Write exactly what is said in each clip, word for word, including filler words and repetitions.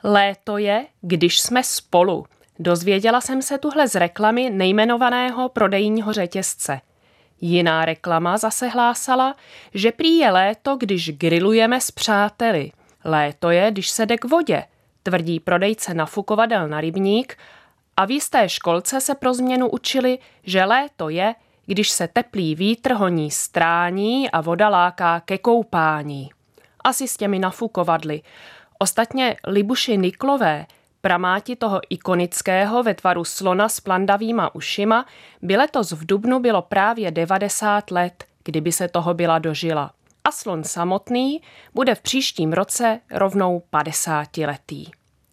Léto je, když jsme spolu. Dozvěděla jsem se tuhle z reklamy nejmenovaného prodejního řetězce. Jiná reklama zase hlásala, že prý je léto, když grillujeme s přáteli. Léto je, když se jde k vodě, tvrdí prodejce nafukovadel na rybník, a v jisté školce se pro změnu učili, že léto je, když se teplý vítr honí strání a voda láká ke koupání. Asi s těmi nafukovadly. Ostatně Libuši Niklové, pramáti toho ikonického ve tvaru slona s plandavýma ušima, by letos v dubnu bylo právě devadesát let, kdyby se toho byla dožila. A slon samotný bude v příštím roce rovnou padesátiletý.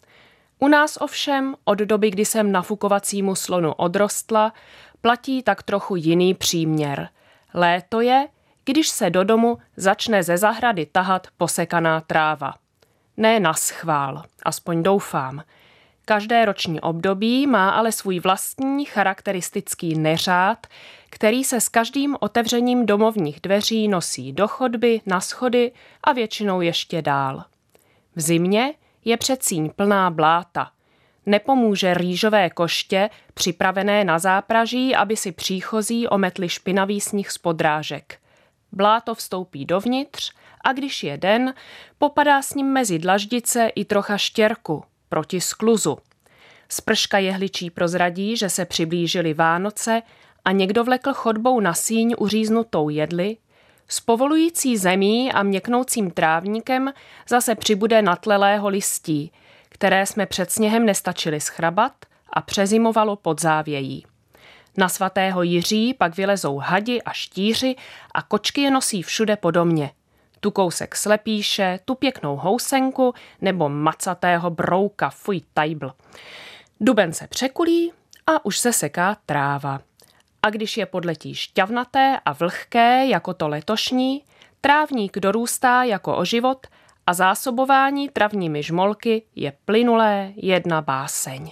U nás ovšem od doby, kdy jsem nafukovacímu slonu odrostla, platí tak trochu jiný příměr. Léto je, když se do domu začne ze zahrady tahat posekaná tráva. Ne naschvál, aspoň doufám. Každé roční období má ale svůj vlastní charakteristický neřád, který se s každým otevřením domovních dveří nosí do chodby, na schody a většinou ještě dál. V zimě je předsíň plná bláta. Nepomůže rýžové koště, připravené na zápraží, aby si příchozí ometli špinavý sníh z podrážek. Bláto vstoupí dovnitř a když je den, popadá s ním mezi dlaždice i trocha štěrku, proti skluzu. Sprška jehličí prozradí, že se přiblížily Vánoce a někdo vlekl chodbou na síň uříznutou jedli, s povolující zemí a měknoucím trávníkem zase přibude natlelého listí, které jsme před sněhem nestačili schrabat a přezimovalo pod závějí. Na svatého Jiří pak vylezou hadi a štíři a kočky je nosí všude po domě. Tu kousek slepíše, tu pěknou housenku nebo macatého brouka, fuj tajbl. Duben se překulí a už se seká tráva. A když je podletí šťavnaté a vlhké jako to letošní, trávník dorůstá jako o život a zásobování travními žmolky je plynulé jedna báseň.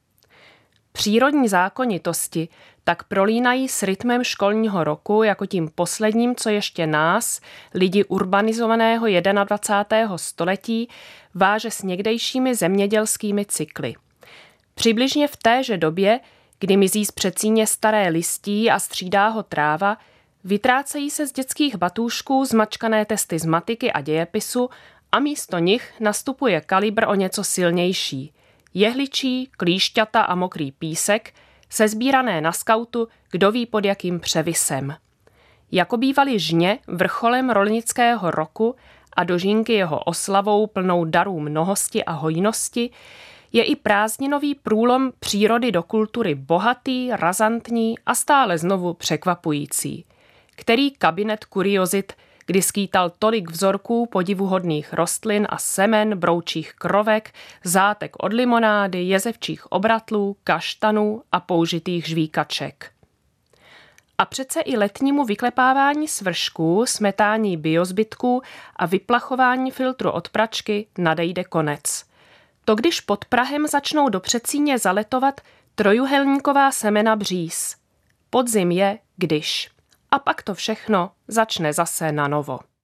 Přírodní zákonitosti tak prolínají s rytmem školního roku jako tím posledním, co ještě nás, lidi urbanizovaného dvacátého prvního století, váže s někdejšími zemědělskými cykly. Přibližně v téže době, kdy mizí z předsíně staré listí a střídá ho tráva, vytrácejí se z dětských batůšků zmačkané testy z matiky a dějepisu a místo nich nastupuje kalibr o něco silnější. Jehličí, klíšťata a mokrý písek, sezbírané na skautu, kdo ví pod jakým převisem. Jako bývaly žně vrcholem rolnického roku a dožínky jeho oslavou plnou darů mnohosti a hojnosti, je i prázdninový průlom přírody do kultury bohatý, razantní a stále znovu překvapující, který kabinet kuriozit, kdy skýtal tolik vzorků podivuhodných rostlin a semen, broučích krovek, zátek od limonády, jezevčích obratlů, kaštanů a použitých žvíkaček. A přece i letnímu vyklepávání svršků, smetání biozbytků a vyplachování filtru od pračky nadejde konec. To když pod prahem začnou do předsíně zaletovat trojuhelníková semena bříz. Podzim je, když. A pak to všechno začne zase na novo.